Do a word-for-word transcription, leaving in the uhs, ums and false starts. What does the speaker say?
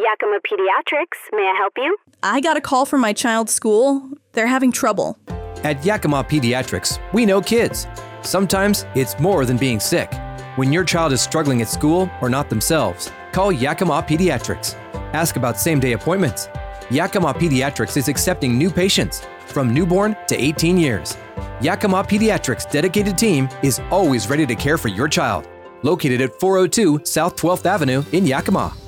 Yakima Pediatrics. May I help you? I got a call from my child's school. They're having trouble. At Yakima Pediatrics, we know kids. Sometimes it's more than being sick. When your child is struggling at school or not themselves, call Yakima Pediatrics. Ask about same-day appointments. Yakima Pediatrics is accepting new patients from newborn to eighteen years. Yakima Pediatrics' dedicated team is always ready to care for your child. Located at four oh two South twelfth Avenue in Yakima.